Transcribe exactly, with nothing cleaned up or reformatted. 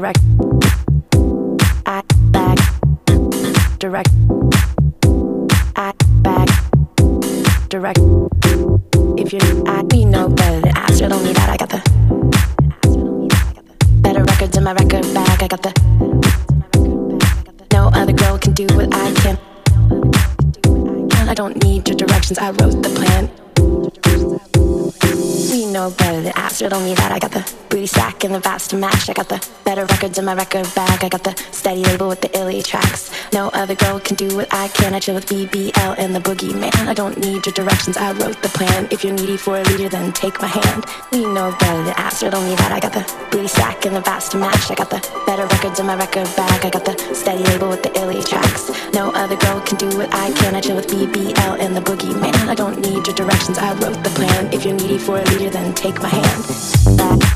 direct, I back, direct, I back, direct. If you're, I we know better than ask, you don't need that. I got the better records in my record bag. I got the no other girl can do what I can. I don't need your directions. I wrote the plan. We know better than ask, you don't need that. I got the booty stack and the vibes to match. I got the better records in my record bag. I got the steady label with the illy tracks. No other girl can do what I can. I chill with B B L and the Boogie Man. I don't need your directions, I wrote the plan. If you're needy for a leader, then take my hand. We know better than ask, you don't need that. I got the booty stack and the vibes to match. I got the better records in my record bag. I got the steady label with the illy tracks. No other girl can do what I can. I chill with B B L and the Boogie Man. I don't need your directions, I wrote the plan. If you're needy for a leader, then take my hand. That